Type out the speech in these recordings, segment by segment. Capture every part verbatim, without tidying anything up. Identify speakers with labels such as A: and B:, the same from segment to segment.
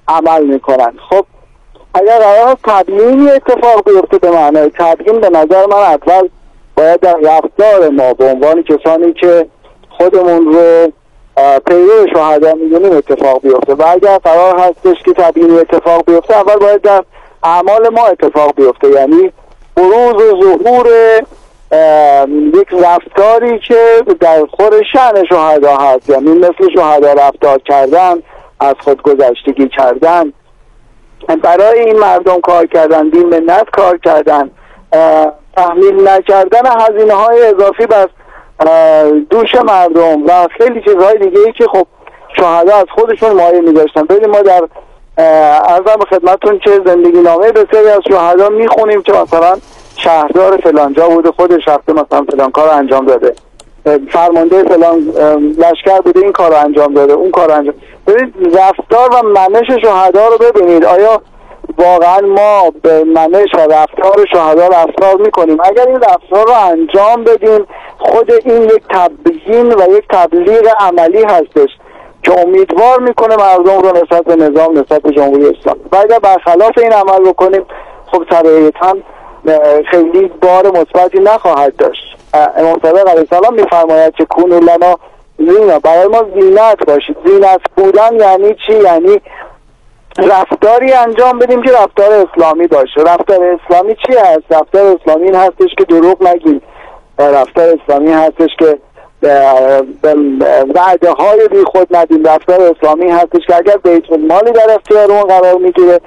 A: عمل میکنن. خب اگر قرار تبیینی اتفاق بیفته به معنای تبیین، به نظر من اول باید در رفتار ما به عنوان کسانی که خودمون رو پیرو شهدا میدونیم اتفاق بیفته، و اگر قرار هستش که تبیینی اتفاق بیفته اول باید در اعمال ما اتفاق بیفته، یعنی بروز و ظهور یک رفتاری که در خور شأن شهدا هست، یعنی مثل شهدا رفتار کردن، از خود گذشتگی کردن، برای این مردم کار کردن، بی منت کار کردن، تحمیل نکردن هزینه های اضافی بر دوش مردم و خیلی چیزهای دیگه ای که خب شهدا از خودشون مایه می‌داشتن. ببینید ما در عرضم به خدمتتون که زندگی نامه بسیاری از شهدا میخونیم که مثلا شهردار فلانجا بوده، خودش رفته مثلا فلان کار انجام داده، فرمانده فلان لشکر بوده این کار رو انجام داده، اون کار رو انجام. ببینید رفتار و منش شهدا رو ببینید، آیا واقعا ما به منش و رفتار شهدا رفتار میکنیم؟ اگر این رفتار رو انجام بدیم خود این یک تبیین و یک تبلیغ عملی هستش که امیدوار میکنه مردم رو نسبت به نظام، نسبت به جمهوری اسلامی. و اگر برخلاف این عمل بکنیم خب طبیعتاً خیلی بار مثبتی نخواهد داشت. امام صادق علیه السلام میفرماید که کونوا لنا زینا، برای ما زینت باشید. زینت بودن یعنی چی؟ یعنی رفتاری انجام بدیم که رفتار اسلامی باشه. رفتار اسلامی چی هست؟ رفتار اسلامی این هستش که دروغ نگیم، رفتار اسلامی هستش که وعده های بی خود ندیم، رفتار اسلامی هستش که اگر بیت المالی در اختیار اون قرار میگیره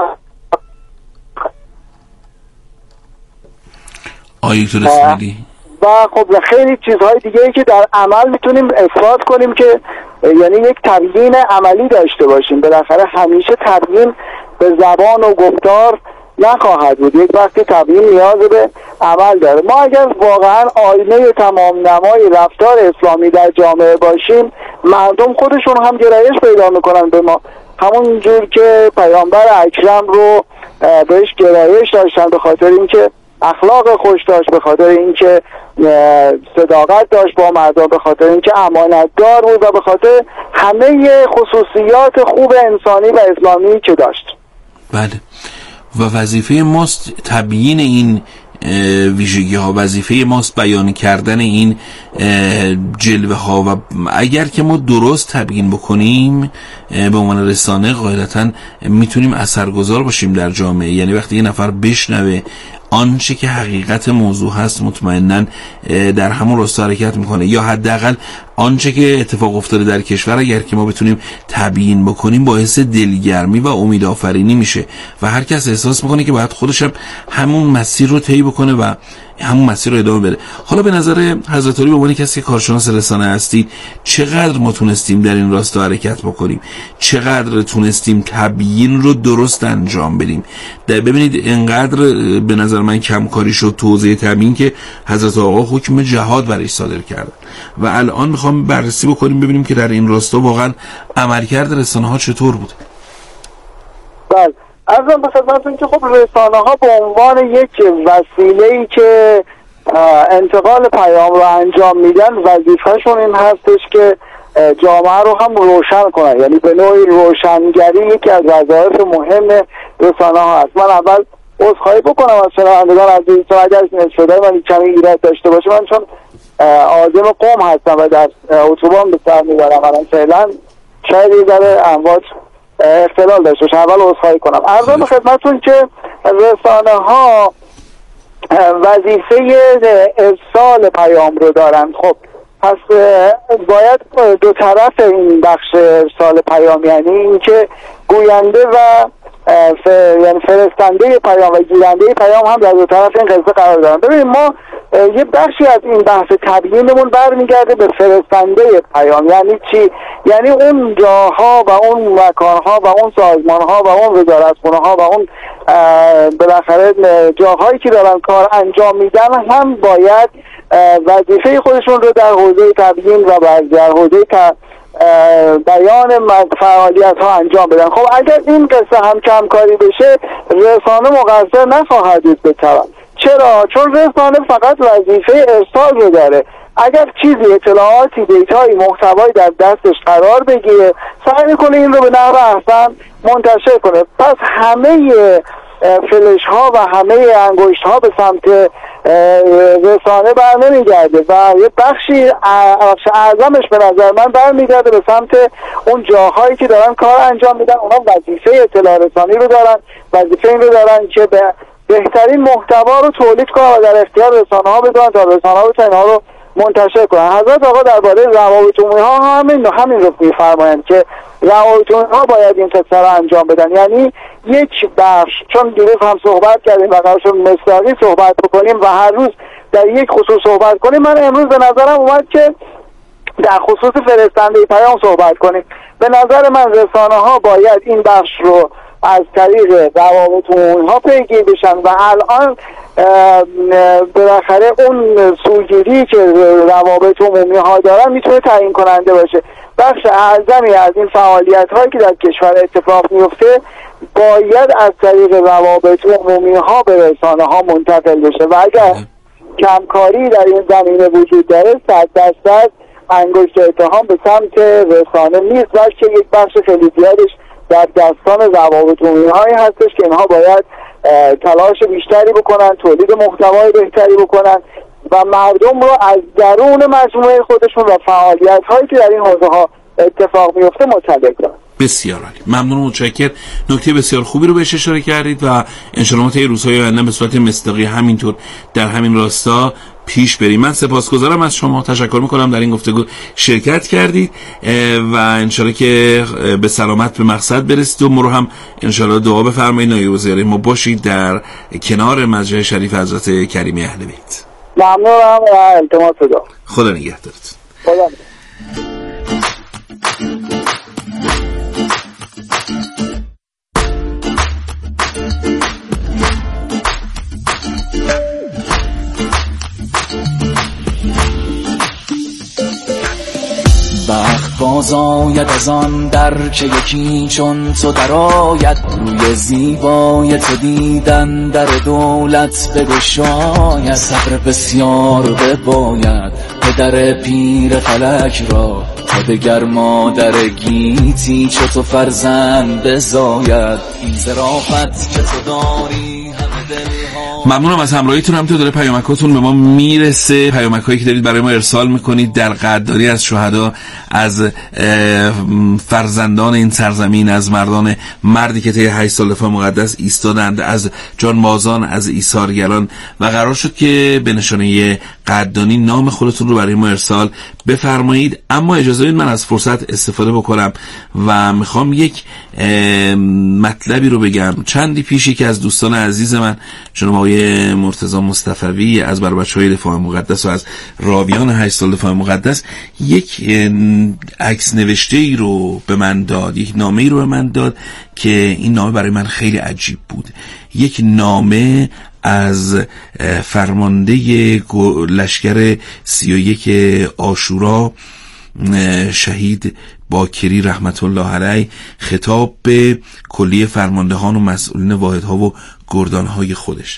B: آیت رسولی
A: و خب خیلی چیزهای دیگه ای که در عمل میتونیم اثبات کنیم که یعنی یک تبیین عملی داشته باشیم. بالاخره همیشه تبیین به زبان و گفتار نخواهد بود، یک وقتی تبیین نیاز به عمل داره. ما اگر واقعا آینه تمام نمای رفتار اسلامی در جامعه باشیم مردم خودشون هم گرایش پیدا میکنن به ما، همون جور که پیامبر اکرم رو بهش گرایش داشتن به خاطر اینکه اخلاق خوش داشت، به خاطر اینکه صداقت داشت با مردم، به خاطر اینکه امانتدار بود و به خاطر همه خصوصیات خوب انسانی و اسلامی که داشت.
B: بله، و وظیفه ماست تبیین این ویژگی ها، وظیفه ماست بیان کردن این جلوه ها، و اگر که ما درست تبیین بکنیم به عنوان رسانه قاعدتا میتونیم اثرگذار باشیم در جامعه. یعنی وقتی یه نفر بشنوه آنچه که حقیقت موضوع هست مطمئناً در همون راستا حرکت میکنه، یا حداقل آنچه که اتفاق افتاده در کشور اگر که ما بتونیم تبیین بکنیم باعث دلگرمی و امیدآفرینی میشه و هر کس احساس میکنه که باید خودش هم همون مسیر رو طی بکنه و همون مسیر رو ادامه بده. حالا به نظر حضرت علی به عنوان کسی که کارشناس رسانه هستید چقدر ما تونستیم در این راستا حرکت بکنیم؟ چقدر تونستیم تبیین رو درست انجام بدیم؟ ببینید اینقدر به نظر من کمکاری شد تو حوزه تبیین که حضرت آقا حکم جهاد برش صادر کردن و الان میخوام بررسی بکنیم ببینیم که در این راستا واقعا عملکرد رسانه ها چطور بود.
A: بله، عرضم به خدمتتون که خب رسانه ها به عنوان یک وسیله‌ای که انتقال پیام رو انجام میدن وظیفه‌شون این هستش که جامعه رو هم روشن کنن، یعنی به نوعی روشنگری یکی از وظایف مهم رسانه ها هست. من اول عذرخواهی بکنم از شنوندگان عزیز اگر صدای من کمی ایراد داشته باشه، من چون عازم قم هستم و در اتوبان به سر میبرم الان فعلا شاید یه ذره امواج اختلال داشته باشه، اول عذرخواهی کنم. عرضم به خدمتتون که رسانه ها وظیفه ارسال پیام رو دارن. خب پس باید دو طرف این بخش ارسال پیام، یعنی اینکه گوینده و ف... یعنی فرستنده پیام و گیرنده پیام هم در دو طرف این قضیه قرار دارن. ببینید ما یه بخشی از این بحث تبیینمون برمیگرده به فرستنده پیام. یعنی چی؟ یعنی اون جاها و اون مکانها و اون سازمانها و اون وزارتخونه‌ها و اون بالاخره جاهایی که دارن کار انجام میدن هم باید وظیفه خودشون رو در حوزه تبیین و در حوزه ت... بیان فعالیت ها انجام بدن. خب اگر این قصه هم کمکاری بشه رسانه مقصر نخواهد بود به طرف. چرا؟ چون رسانه فقط وظیفه ارسال رو داره اگر چیزی، اطلاعاتی، دیتایی، محتوایی در دستش قرار بگیره سعی میکنه این رو به نحو احسن منتشر کنه. پس همه فلش ها و همه انگشت ها به سمت رسانه بر نمیگرده و یه بخشی بخش اعظمش به نظر من برمیگرده به سمت اون جاهایی که دارن کار انجام میدن. اونا وظیفه اطلاع رسانی رو دارن، وظیفه این رو دارن که به بهترین محتوا رو تولید کنن و در اختیار رسانه ها بذارن تا رسانه ها بتونن اینها رو منتشر کنن. حضرت آقا درباره روابط عمومی ها همین همین رو میفرمایند که روابط عمومی ها باید این قصه رو انجام بدن. یعنی یک بخش، چون دیروز هم صحبت کردیم و قرار شد مصداقی صحبت بکنیم و هر روز در یک خصوص صحبت کنیم، من امروز به نظرم اومد که در خصوص فرستنده پیام صحبت کنیم. به نظر من رسانه ها باید این بخش رو از طریق روابط عمومی ها پیگیر بشن و الان بالاخره اون سوگیری که روابط عمومی ها دارن میتونه تعیین کننده باشه. بخش اعظمی از این فعالیت هایی که در کشور اتفاق میفته باید از طریق روابط عمومی ها به رسانه ها منتقل بشه و اگر کمکاری در این زمینه وجود داره صد درصد انگشت اتهام به سمت رسانه نیست، بلکه یک بخش خیلی زیادش در دستان روابط عمومی هایی هستش که اینها باید تلاش بیشتری بکنن، تولید محتوای بهتری بکنن و مردم رو از درون مجموعه خودشون و فعالیت هایی که در این حوزه ها اتفاق میفته مطلع کنن.
B: بسیار عالی، ممنون و متشکرم. نکته بسیار خوبی رو بهش اشاره کردید و ان شاء الله طی روزهای آینده به صورت مصداقی همینطور در همین راستا پیش بریم. من سپاسگزارم از شما، تشکر میکنم در این گفتگو شرکت کردید و ان شاء الله که به سلامت به مقصد برسید و ما رو هم ان شاء الله دعا بفرمایید نایب الوزراء ما باشید در کنار مسجد شریف حضرت کریمی اهل بیت.
A: ممنونم و التماس دعا.
B: خدا نگهدارت.
A: خدا.
C: وقت باز آید از آن در که یکی چون تو در آید، روی زیبای تو دیدن در دولت بگشاید. صبر بسیار بباید پدر پیر فلک را، تا دگر مادر گیتی چو تو فرزند بزاید. این ظرافت که تو داری همه دلها.
B: ممنونم از همراهیتون. همینطور داره پیامکاتون به ما میرسه، پیامکایی که دارید برای ما ارسال میکنید در قدردانی از شهدا، از فرزندان این سرزمین، از مردان مردی که طی هشت سال دفاع مقدس ایستادند، از جانبازان، از ایثارگران و قرار شد که به نشانه قدردانی نام خودتون رو برای ما ارسال بفرمایید. اما اجازه بدید من از فرصت استفاده بکنم و میخوام یک مطلبی رو بگم. چندی پیشی که از دوستان عزیز من جناب آقای مرتضی مصطفوی از بر بچه‌های دفاع مقدس و از راویان هشت سال دفاع مقدس یک عکس نوشته ای رو به من داد، یک نامه ای رو به من داد که این نامه برای من خیلی عجیب بود. یک نامه از فرمانده لشکر سی و یک عاشورا شهید باکری رحمت الله علیه، خطاب به کلیه فرماندهان و مسئولین واحدها و گردانهای خودش.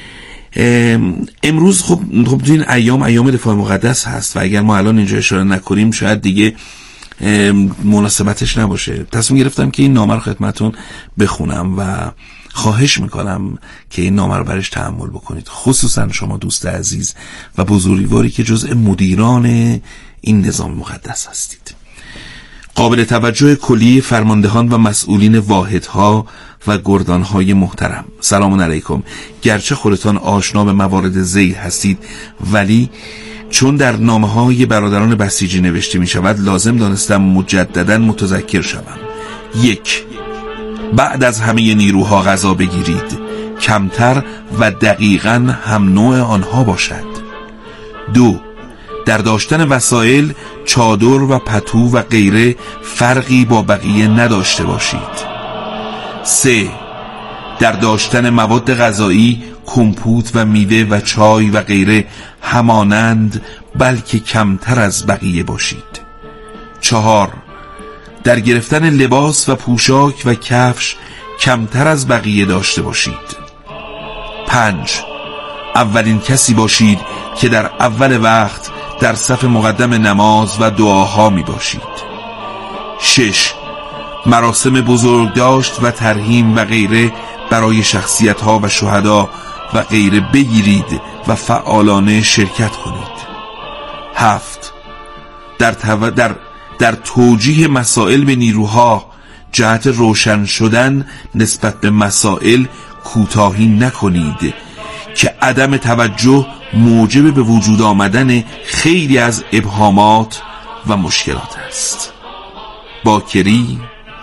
B: امروز خب خب این ایام ایام دفاع مقدس هست و اگر ما الان اینجا اشاره نکنیم شاید دیگه مناسبتش نباشه. تصمیم گرفتم که این نامه رو خدمتون بخونم و خواهش میکنم که این نامه رو برش تحمل بکنید، خصوصا شما دوست عزیز و بزرگواری که جزء مدیران این نظام مقدس هستید. قابل توجه کلیه فرماندهان و مسئولین واحدها و گردانهای محترم، سلام علیکم. گرچه خودتان آشنا به موارد ذیل هستید، ولی چون در نامه‌های برادران بسیجی نوشته می شود لازم دانستم مجددا متذکر شوم. یک، بعد از همه نیروها غذا بگیرید، کمتر و دقیقاً هم نوع آنها باشد. دو، در داشتن وسایل چادر و پتو و غیره فرقی با بقیه نداشته باشید. سه، در داشتن مواد غذایی کمپوت و میوه و چای و غیره همانند بلکه کمتر از بقیه باشید. چهار، در گرفتن لباس و پوشاک و کفش کمتر از بقیه داشته باشید. پنج، اولین کسی باشید که در اول وقت در صف مقدم نماز و دعاها می باشید. شش. مراسم بزرگداشت و ترحیم و غیره برای شخصیت ها و شهدا و غیره بگیرید و فعالانه شرکت کنید. هفت. در, تو... در... در توجیه مسائل به نیروها جهت روشن شدن نسبت به مسائل کوتاهی نکنید که عدم توجه موجب به وجود آمدن خیلی از ابهامات و مشکلات است. باکری،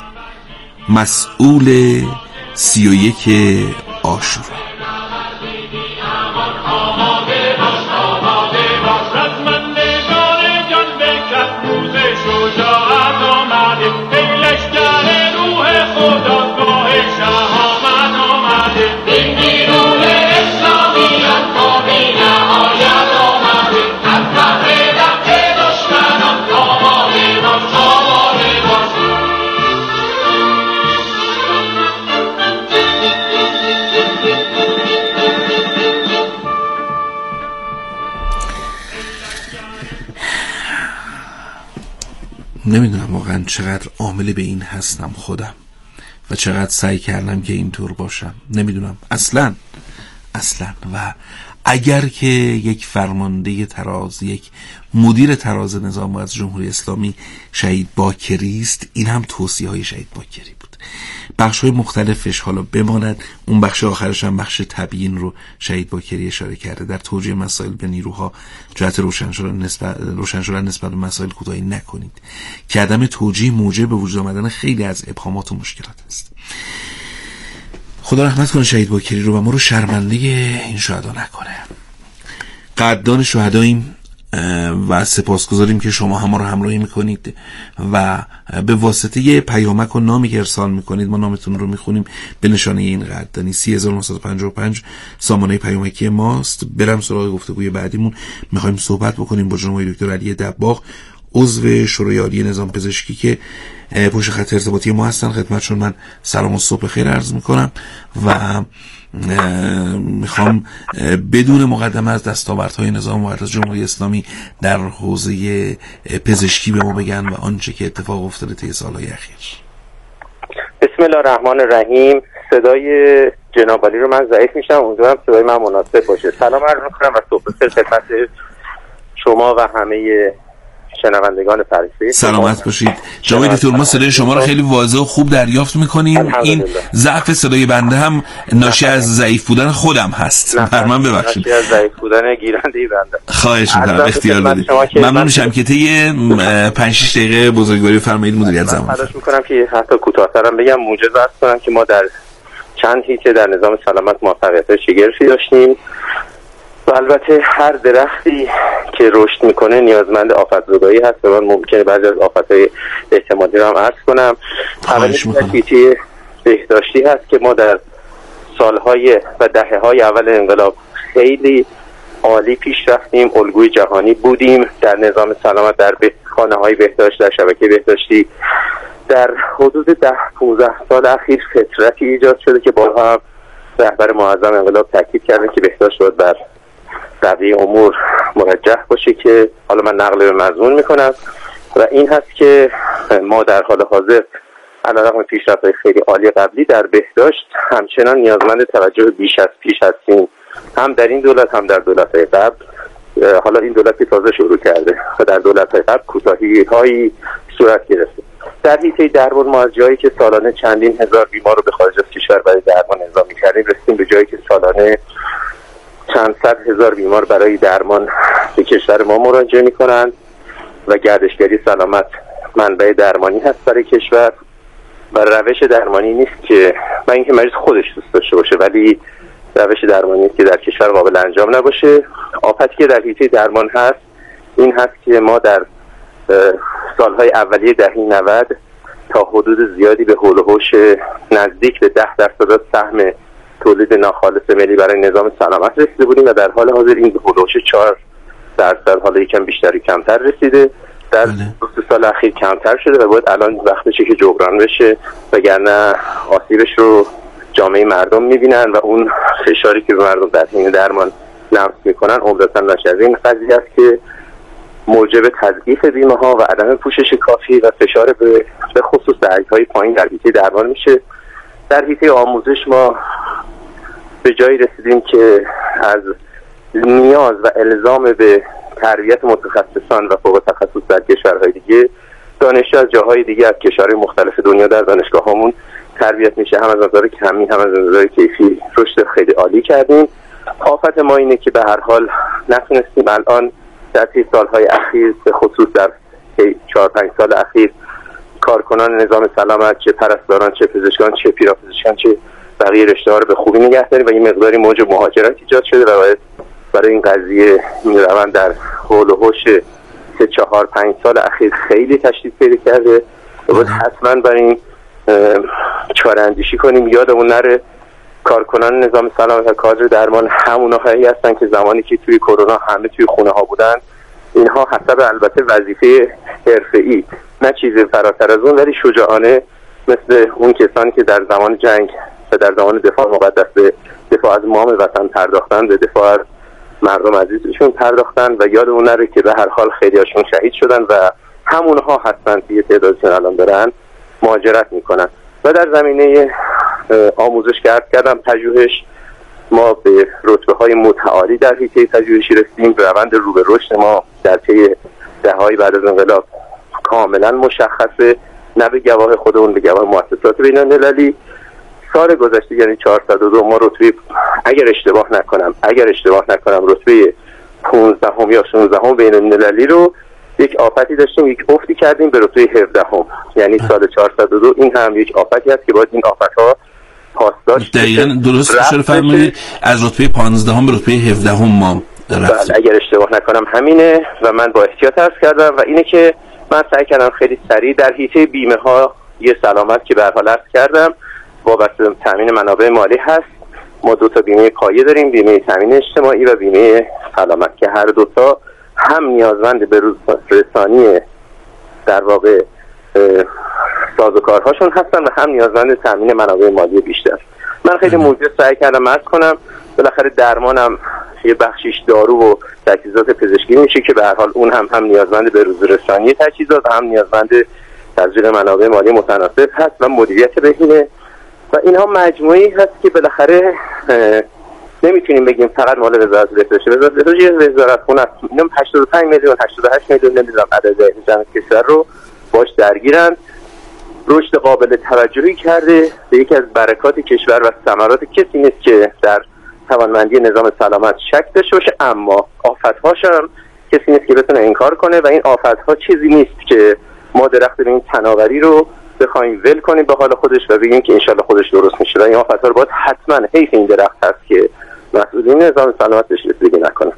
B: مسئول سی و یک عاشورا. نمیدونم واقعا چقدر عامل به این هستم خودم و چقدر سعی کردم که اینطور باشم. نمیدونم اصلا اصلا و اگر که یک فرمانده تراز، یک مدیر تراز نظام از جمهوری اسلامی شهید باکری است، این هم توصیه های شهید باکری بود. بخش های مختلفش حالا بماند، اون بخش آخرش هم بخش تبیین رو شهید باکری اشاره کرده. در توجیه مسائل به نیروها جهت روشن شدن نسبت روشن شدن نسبت به مسائل کوتاهی نکنید که عدم توجیه موجب به وجود آمدن خیلی از ابهامات و مشکلات است. خدا رحمت کنه شهید باکری رو و ما رو شرمنده این شهدا نکنه. قدردان شهداییم و سپاسگزاریم که شما هم ما رو همراهی میکنید و به واسطه پیامک و نامی که ارسال میکنید ما نامتون رو میخونیم به نشانه این قدردانی. سی هزار و نهصد و پنجاه و پنج سامانه پیامکی ماست. برم سراغ گفتگوی بعدیمون. میخوایم صحبت بکنیم با جناب دکتر علی دباغ، عضو شورای عالی نظام پزشکی که پشت خط ارتباطی ما هستن. خدمتشون من سلام و صبح خیر عرض میکنم و میخوام بدون مقدمه از دستاوردهای نظام و از جمهوری اسلامی در حوزه پزشکی به ما بگن و آنچه که اتفاق افتاده طی سالهای اخیر.
D: بسم الله الرحمن الرحیم. صدای جناب علی رو من ضعیف میشم، امیدوارم صدای من مناسب باشه. سلام عرض میکنم و صبح بخیر خدمت شما و همه شنوندگان فرشته.
B: سلامت باشید. جناب دکتر، ما صدای شما رو خیلی واضح و خوب دریافت میکنیم. این ضعف صدای بنده هم ناشی از ضعیف بودن خودم هست. بر من ببخشید.
D: ناشی از ضعیف بودن گیرنده بنده.
B: خواهش میکنم اختیار بدید. ممنون میشم که طی پنج شش دقیقه بزرگواری فرمایید مدیریت زمان.
D: تلاش میکنم که حتی کوتاه‌ترم بگم. موجز عرض کنم که ما در چند هیته در نظام سلامت موفقیت‌های شگرفی داشتیم. و البته هر درختی که رشد میکنه نیازمند آفت‌زدایی هست و من ممکنه بعضی از آفت‌های احتمالی رو هم عرض کنم. اولین هیته بهداشتی هست که ما در سالهای و دهه‌های اول انقلاب خیلی عالی پیش رفتیم، الگوی جهانی بودیم در نظام سلامت، در خانه‌های بهداشت، در شبکه بهداشتی. در حدود ده پانزده سال اخیر فطرتی ایجاد شده که بارها هم رهبر معظم انقلاب تاکید کرده که بهداشت باید بر بقیه امور مرجح باشه، که حالا من نقل به مضمون میکنم و این هست که ما در حال حاضر علیرغم پیشرفت‌های خیلی عالی قبلی در بهداشت همچنان نیازمند توجه بیش از پیش هستیم، هم در این دولت هم در دولت‌های قبل. حالا این دولت تازه شروع کرده و در دولت‌های قبل کوتاهی‌هایی صورت گرفته. در حیطه درمان ما از جایی که سالانه چندین هزار بیمار رو به خارج از کشور برای درمان اعزام می‌کردیم رسیدیم به جایی که سالانه چند صد هزار بیمار برای درمان به کشور ما مراجعه می‌کنند و گردشگری سلامت منبع درمانی هست برای کشور و روش درمانی نیست که و اینکه مریض خودش دوست داشته باشه، ولی روش درمانی است که در کشور قابل انجام نباشه. آفتی که در حیطه درمان هست این هست که ما در سالهای اولیه دهه نود تا حدود زیادی به حول و حوش نزدیک به ده درصد سهم تولید ناخالص ملی برای نظام سلامت رسیده بودیم و در حال حاضر این به حول و حوش چهار درصد حالا یکم بیشتر کمتر رسیده. در دو سال اخیر کمتر شده و باید الان وقتشه که جبران بشه، وگرنه آسیبش رو جامعه مردم میبینن و اون فشاری که به مردم در حین درمان لمس میکنن عمدتاً ناشی از این قضیه است که موجب تضعیف بیمه ها و عدم پوشش کافی و فشار به به خصوص درجه‌های پایین در حیطه درمان میشه. در حیطه آموزش ما به جایی رسیدیم که از نیاز و الزام به تربیت متخصصان و فوق تخصص در کشورهای دیگه، دانشجو از جاهای دیگه از کشورهای مختلف دنیا در دانشگاهامون تربیت میشه. هم از نظر کمی هم از نظر کیفی رشد خیلی عالی کردیم. آفت ما اینه که به هر حال نتونستیم الان در طی سالهای اخیر، به خصوص در چهار پنج سال اخیر، کارکنان نظام سلامت، چه پرستاران، چه پزشکان، چه پیراپزشکان، چه بقیه رشته‌ها رو به خوبی نگه داریم و این مقداری موج مهاجرت ایجاد شده و باید برای این قضیه می‌روند در حول و حوش سه چهار پنج سال اخیر خیلی تشدید پیدا کرده و باید حتما برای این چاره‌اندیشی کنیم. یادمون نره کارکنان نظام سلامت و کادر درمان همونهایی هستن که زمانی که توی کرونا همه توی خونه ها بودن، اینها حسب البته وظیفه حرفه‌ای، نه چیزی فراتر از اون، ولی شجاعانه مثل اون کسانی که در زمان جنگ و در زمان دفاع مقدس به دفاع از مام وطن پرداختن، به دفاع از مردم عزیزشون پرداختن و یادمون نره که به هر حال خیلی هاشون شهید شدن و همونها هستن که یه تعدادشون الان دارن مهاجرت میکنن. و در زمینه آموزش کردم پژوهش، ما به رتبه های متعالی در حیطه پژوهشی رسیدیم. روند رو به رشد ما در طی دهه‌های بعد از انقلاب کاملا مشخصه، نه به گواه خودمون، به گواه مؤسسات بین‌المللی. سال گذشته یعنی چهارصد و دو ما رتبه، اگر اشتباه نکنم اگر اشتباه نکنم رتبه پانزدهم یا شانزدهم بین‌المللی رو یک آفتی داشتیم، یک افتی کردیم به رتبه هفدهم. یعنی سال چهارصد و دو این هم یک آفتی هست که باید این آفت‌ها پاسداشت
B: دقیقاً درست اشاره فرمودید. از رتبه پانزدهم به رتبه هفدهم ما رفتیم.
D: اگر اشتباه نکنم همینه و من با احتیاط عرض کردم و اینه که من سعی کردم خیلی سریع در حیطه بیمه ها یه سلامت که به هر حال عرض کردم وابسته به تامین منابع مالی هست. ما دو تا بیمه پایه داریم، بیمه تامین اجتماعی و بیمه سلامت، که هر دو تا هم نیازمند به روزرسانی در واقع سازوکارهاشون هستن و هم نیازمند تامین منابع مالی بیشتر. من خیلی موجز سعی کردم عرض کنم بالاخره درمانم یه بخشیش دارو و تجهیزات پزشکی میشه که به هر حال اون هم هم نیازمند به روزرسانی تجهیزات و هم نیازمند تسویق منابع مالی متناسب هست و مدیریت بهینه و اینها مجموعی هست که بالاخره نمیتونیم بگیم فقط مال وزارت بهداشت. وزارت بهداشت یه وزارتخونه است. اینا هشتاد و پنج میلیون هشتاد و هشت میلیون نمیدونم عدد جمع کشور رو باش درگیرن. رشد قابل توجهی کرده، به یکی از برکات کشور و ثمرات کسی نیست که در توانمندی نظام سلامت شک داشته باشه، اما آفت‌هاش هم کسی نیست که بتونه انکار کنه و این آفت‌ها چیزی نیست که ما درخت به این تناوری رو بخوایم ول کنیم به حال خودش و بگیم که انشالله خودش درست میشه. و این آفت‌ها رو باید حتما حیف این درخت هست که مسئولین نظام سلامت بهش رسیدگی نکنه.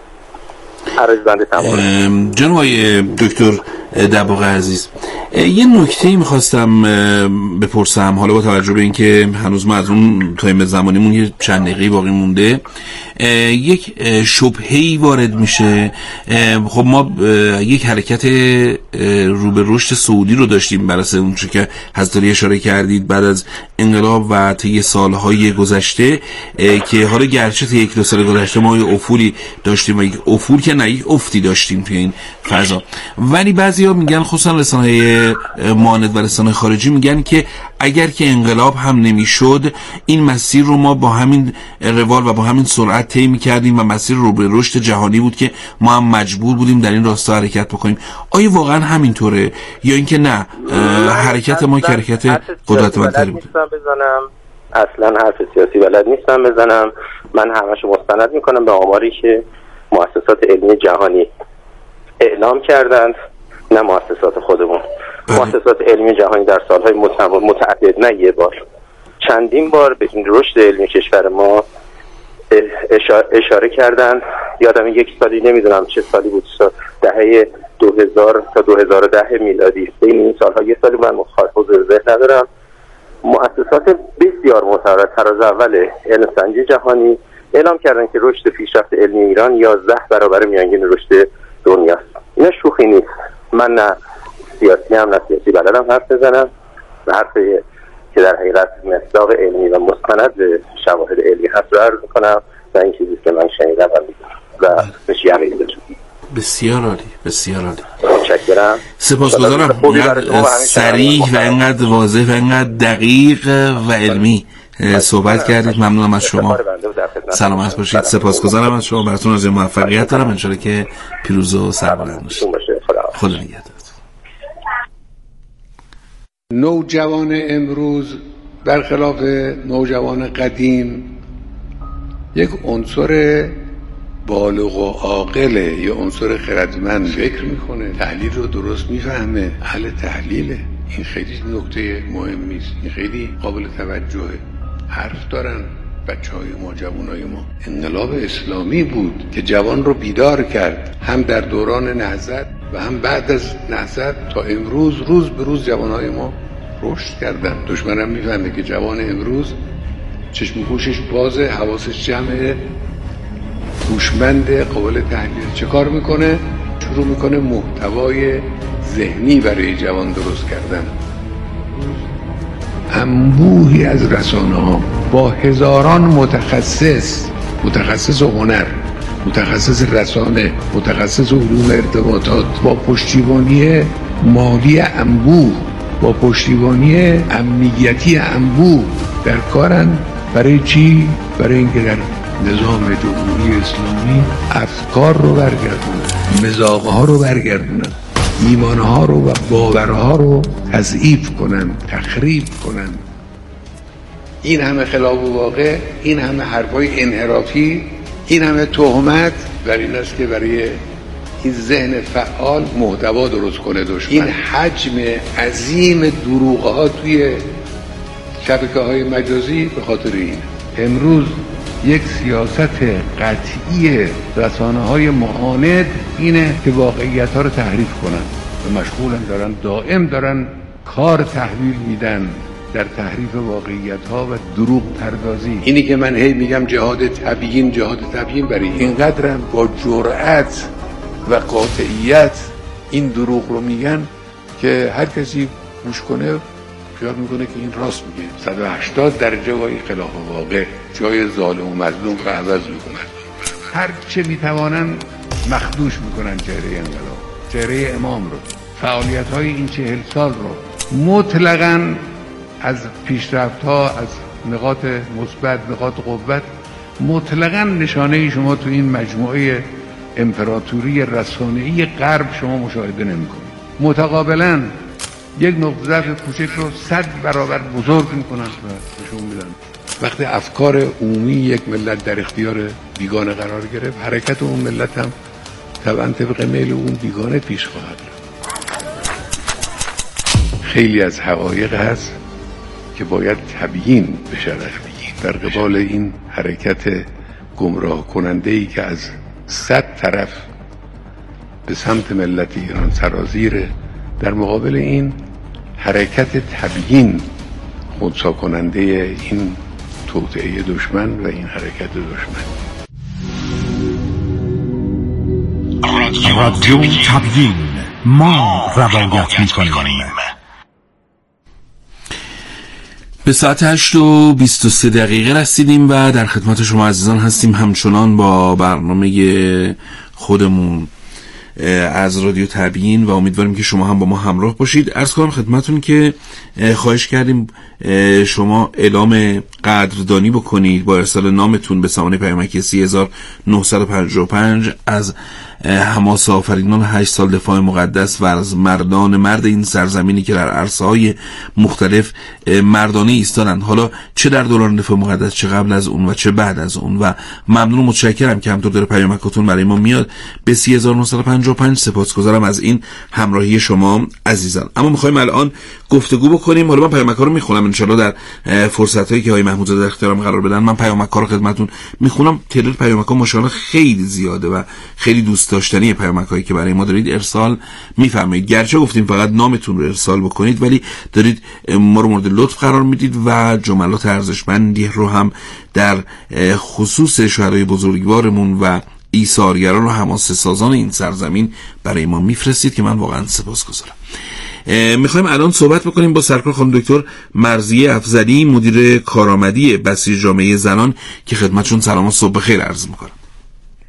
B: جناب آقای دکتر دباغ عزیز، یه نکته‌ای می‌خواستم بپرسم، حالا با توجه به اینکه هنوز ما از اون تایم زمانیمون یه چند دقیقه باقی مونده. یک شبهه‌ای وارد میشه. خب ما یک حرکت رو به رشد سعودی رو داشتیم بر اساس اون چیزی که حضرت اشاره کردید بعد از انقلاب و طی سالهای گذشته، که حالا گرچه طی یک دو سال گذشته ما یه افولی داشتیم و یک افول که نه یک افتی داشتیم توی این فضا، ولی بعضیا میگن خصوصا رسانه‌های معاند و رسانه‌های خارجی میگن که اگر که انقلاب هم نمیشد این مسیر رو ما با همین روال و با همین سرعت طی می‌کردیم و مسیر رو به رشد جهانی بود که ما هم مجبور بودیم در این راستا حرکت بکنیم. آیا واقعا همینطوره یا اینکه نه حرکت ما که حرکت قدرتمندتری بود؟
D: بزنم اصلا حرف سیاسی بلد نیستم بزنم. من همشو مستند میکنم به آماری که مؤسسات علمی جهانی اعلام کردند، نه مؤسسات خودمون. مؤسسات علمی جهانی در سالهای متعدد، نه یه بار، چندین بار به این رشد علمی کشور ما اشاره کردن. یادم یک سالی، نمیدونم چه سالی بود، دهه دو هزار تا دو هزار و ده میلادی، این این سالها یه سالی من مخاطب ذهن ندارم، مؤسسات بسیار معتبر تراز اول علم سنجی جهانی اعلام کردن که رشد پیشرفت علمی ایران یازده برابر میانگین رشد دنیاست. اینا شوخی نیست. من نه سیاسی هم نه سیاسی بلدم حرف بزنم، حرفی که در حقیقت مصداق علمی و مستند به شواهد علمی هست رو عرض میکنم و این چیزی که من شنیدم و میدونم و بهش یقین دارم.
B: بسیار عالی، بسیار عالی.
D: متشکرم.
B: سپاسگزارم. اینقدر صریح و اینقدر واضح و اینقدر دقیق و علمی صحبت کردید. ممنونم از شما. سلامت باشید. سپاسگزارم از شما. براتون از موفقیت دارم. ان شاءالله که پیروز و سربلند باشید. خدا نگهدار.
E: نوجوان امروز برخلاف نوجوان قدیم یک عنصر بالغ و عاقله، یه عنصر خردمند، فکر میکنه، تحلیل رو درست میفهمه، اهل تحلیله. این خیلی نکته مهمی است، این خیلی قابل توجهه. حرف دارن بچهای ما، جوانای ما. انقلاب اسلامی بود که جوان رو بیدار کرد، هم در دوران نهضت و هم بعد از نهضت تا امروز. روز به روز جوانای ما رشد کردن. دشمنم میفهمه که جوان امروز چشم و گوشش بازه، حواسش جمعه، هوشمند، قابل تحلیل. چه کار میکنه؟ شروع میکنه محتوای ذهنی برای جوان درست کردن. انبوهی از رسانه ها با هزاران متخصص، متخصص هنر، متخصص رسانه، متخصص علوم ارتباطات، با پشتیبانی مالی انبوه، با پشتیبانی امنیتی انبوه در کارن. برای چی؟ برای اینکه در نظام جمهوری اسلامی افکار رو برگردونن، مزاقها رو برگردونن، ایمانها رو و باورها رو تضعیف کنن، تخریب کنن. این همه خلاف واقع، این همه حرفای انحرافی، این همه تهمت، برای این است که برای این ذهن فعال محتوا درست کنه دشمن. این حجم عظیم دروغ‌ها توی شبکه‌های مجازی به خاطر این. امروز یک سیاست قطعی رسانه‌های معاند اینه که واقعیت‌ها رو تحریف کنن و مشغولن، دارن دائم دارن کار تحویل میدن در تحریف واقعیت‌ها و دروغ پردازی. اینی که من هی میگم جهاد تبیین، جهاد تبیین، برای اینقدرم با جرأت و قاطعیت این دروغ رو میگن که هر کسی گوش کنه خیال میکنه که این راست میگه. صد و هشتاد درجه وای خلاف واقع، جای ظالم و مظلوم رو عوض میکنن. هر چه میتوانن مخدوش میکنن چهره انقلاب، چهره امام رو، فعالیت های این چهل سال رو. مطلقاً از پیشرفت ها، از نقاط مثبت، نقاط قوت، مطلقاً نشانه شما تو این مجموعه امپراتوری رسانه‌ای غرب شما مشاهده نمی‌کنید. متقابلاً یک نقطه ضعف کوچک رو صد برابر بزرگ میکنن و نشون میدن. وقتی افکار عمومی یک ملت در اختیار بیگانه قرار گرفت، حرکت اون ملت هم طبعا طبق میل اون بیگانه پیش خواهد رفت. خیلی از حقایق هست که باید تبیین بشه در قبال این حرکت گمراه کننده ای که از صد طرف به سمت ملت ایران سرازیره. در مقابل این حرکت تبیین خنثی کننده این توطئه دشمن و این حرکت دشمن.
F: رادیو تبیین، ما روایت می‌کنیم.
B: به ساعت هشت و بیست و سه دقیقه رسیدیم و در خدمت شما عزیزان هستیم، همچنان با برنامه خودمون از رادیو تبیین و امیدواریم که شما هم با ما همراه باشید. عرض کنم خدمتون که خواهش کردیم شما اعلام قدردانی بکنید با ارسال نامتون به سامانه پیامکی سی هزار و نهصد و پنجاه و پنج از حماس آفرینان هشت سال دفاع مقدس و از مردان مرد این سرزمینی که در عرصه‌های مختلف مردانه ایستادند، حالا چه در دوران دفاع مقدس، چه قبل از اون و چه بعد از اون. و ممنون و متشکرم که همطور داره پیامکاتون برای ما میاد به سی هزار و نهصد و پنجاه و پنج. سپاسگزارم از این همراهی شما عزیزان. اما می‌خوایم الان گفتگو بکنیم. حالا من پیامک‌ها رو میخونم ان شاءالله در فرصتایی که آقای محمود زاده در اختیارم قرار بدن. من پیامک‌ها رو خدمتتون میخونم. تعداد پیامک‌ها ماشاءالله خیلی زیاده و خیلی دوست داشتنی پیامک‌هایی که برای ما دارید ارسال می‌فرمایید. گرچه گفتیم فقط نامتون رو ارسال بکنید، ولی دارید ما رو مورد لطف قرار میدید و جملات ارزشمندی رو هم در خصوص شهرهای بزرگوارمون و ایثارگران و حماسه سازان این سرزمین برای ما میفرستید که من واقعا سپاسگزارم. میخوایم الان صحبت بکنیم با سرکار خانم دکتر مرضیه افضلی، مدیر کارآمدی بسیج جامعه زنان که خدمتشون سلام و صبح بخیر عرض میکنم.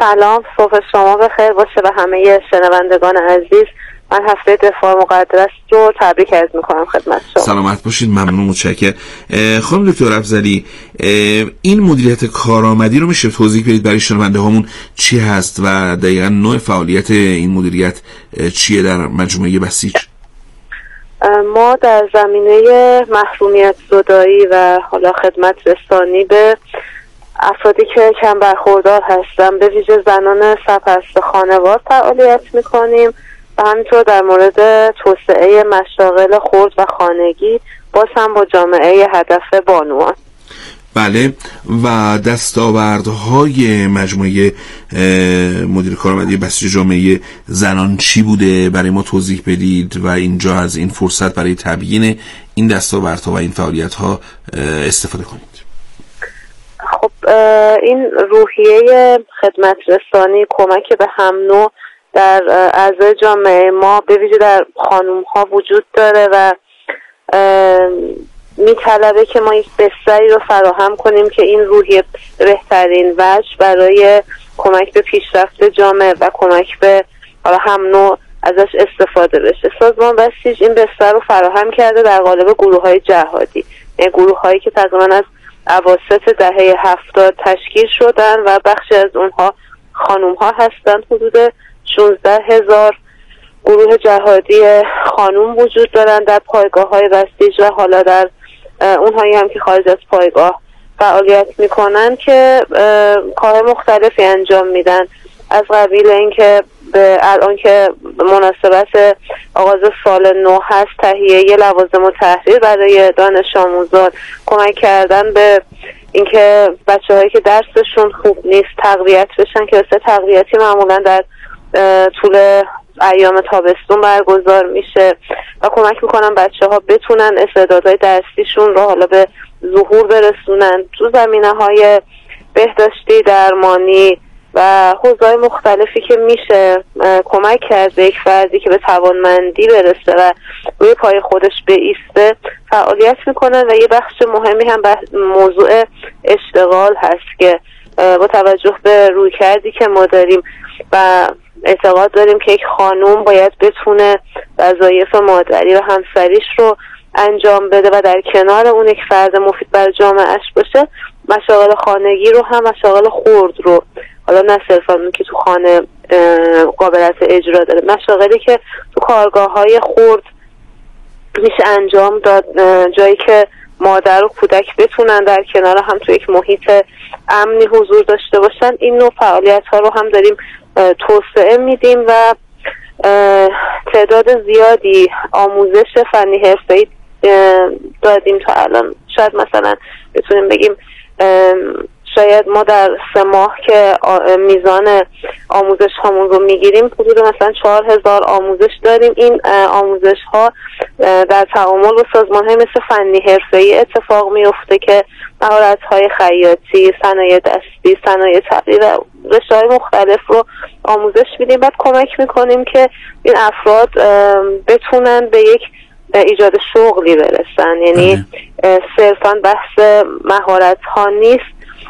G: سلام، صبح شما بخیر باشه و همه شنوندگان عزیز. من هفته دفاع مقدس رو تبریک عرض میکنم خدمت شما.
B: سلامت باشید، ممنون، متشکرم. خانم دکتر افضلی، این مدیریت کارآمدی رو میشه توضیح بدید برای شنونده هامون چی هست و دقیقاً نوع فعالیت این مدیریت چیه در مجموعه بسیج؟
G: ما در زمینه محرومیت زدایی و حالا خدمت رسانی به افرادی که کم برخوردار هستن، به ویژه زنان سرپرست خانوار فعالیت میکنیم و همینطور در مورد توسعه مشاغل خرد و خانگی باز هم با جامعه هدف بانوان.
B: بله، و دستاوردهای مجموعه مدیر کارآمدی بسیج جامعه زنان چی بوده برای ما توضیح بدید و اینجا از این فرصت برای تبیین این دستاوردها و این فعالیت‌ها استفاده کنید.
G: خب این روحیه خدمت رسانی، کمک به هم نوع در اعضای جامعه ما به ویژه در خانوم ها وجود داره و میطلبه که ما یک بستری رو فراهم کنیم که این روحیه بهترین وجه برای کمک به پیشرفت جامعه و کمک به هم نوع ازش استفاده بشه. سازمان بسیج این بستر رو فراهم کرده در قالب گروه های جهادی، یعنی گروه هایی که تقریبا از اواسط دهه هفتاد تشکیل شدن و بخشی از اونها خانوم ها هستن. حدود شانزده هزار گروه جهادی خانوم وجود دارن در پایگاه های بسیج و حالا در اونهایی هم که خارج از پایگاه فعالیت میکنن که کار مختلفی انجام میدن، از قبیل اینکه به الان که مناسبت آغاز سال نو هست تهیه لوازم و تحریر برای دانش آموزان، کمک کردن به اینکه بچه‌هایی که درسشون خوب نیست تقویت بشن که مثل تقویتی معمولا در طول ایام تابستون برگزار میشه و کمک میکنن بچه‌ها بتونن استعدادهای درسیشون رو حالا به ظهور برسونن. تو زمینه‌های بهداشتی، درمانی و حوزه‌های مختلفی که میشه کمک کرد به یک فردی که به توانمندی برسه و روی پای خودش بایسته فعالیت میکنن و یه بخش مهمی هم موضوع اشتغال هست که با توجه به رویکردی که ما داریم و اعتقاد داریم که یک خانوم باید بتونه وظایف مادری و همسریش رو انجام بده و در کنار اون یک فرد مفید برای جامعهش باشه، مشاغل خانگی رو هم مشاغل خرد رو، حالا نه صرفا که تو خانه قابلیت اجرا داره، مشاغلی که تو کارگاه های خرد میشه انجام داد، جایی که مادر و کودک بتونن در کنار هم تو یک محیط امنی حضور داشته باشن. این نوع فعالیت ها رو هم داریم توسعه میدیم و تعداد زیادی آموزش فنی حرفه‌ای دادیم تا الان. شاید مثلا بتونیم بگیم شاید ما در سه ماه که میزان آموزش همون رو میگیریم حدود مثلا چهار هزار آموزش داریم. این آموزش ها در تعامل با سازمان های مثل فنی حرفه‌ای اتفاق میفته که مهارت های خیاطی، صنایع دستی، صنایع طبی و رشته های مختلف رو آموزش میدیم. بعد کمک میکنیم که این افراد بتونن به یک ایجاد شغلی برسن، یعنی صرفا بحث مهارت ها نیست.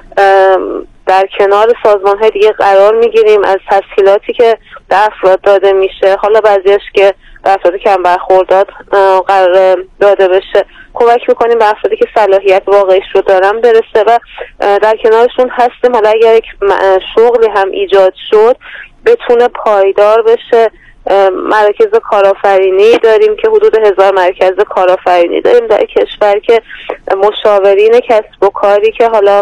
G: در کنار سازمان های دیگه قرار میگیریم، از تسهیلاتی که به افراد داده میشه، حالا بعضیش که به افراد کم برخوردار قرار داده بشه، کمک میکنیم به افرادی که صلاحیت واقعیش رو دارن برسه و در کنارشون هستیم. حالا اگر یک شغلی هم ایجاد شد بتونه پایدار بشه. مراکز کارآفرینی داریم که حدود هزار مرکز کارآفرینی داریم در کشور که مشاورین کسب و کاری که حالا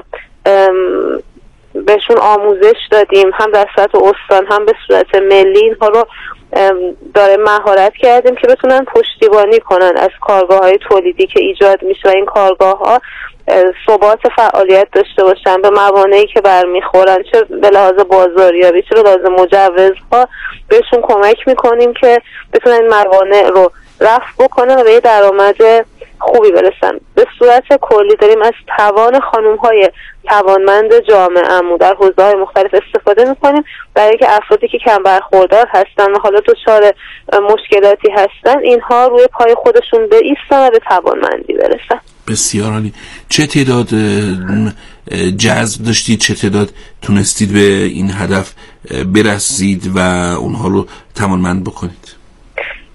G: بهشون آموزش دادیم هم در صورت استان هم به صورت ملی، اینها رو داره مهارت کردیم که بتونن پشتیبانی کنن از کارگاه های تولیدی که ایجاد میشه و این کارگاه ها ثبات فعالیت داشته باشن به موانعی که برمیخورن، چه به لحاظ بازاریابی چه به لحاظ مجوزها. بهشون کمک میکنیم که بتونن این موانع رو رفع بکنن و به یه درآمد خوبی برسن. به صورت کلی داریم از توان خانم‌های توانمند جامعه‌مون در حوزه‌های مختلف استفاده می‌کنیم برای اینکه افرادی که کم برخوردار هستن و حالا دچار مشکلاتی هستن اینها روی پای خودشون بایستن و به توانمندی برسن.
B: بسیار عالی. چه تعداد جذب داشتید، چه تعداد تونستید به این هدف برسید و اونها رو توانمند بکنید؟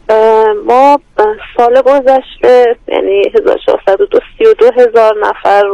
G: ما سال گذشته یعنی هزار و ششصد و سی و دو هزار نفر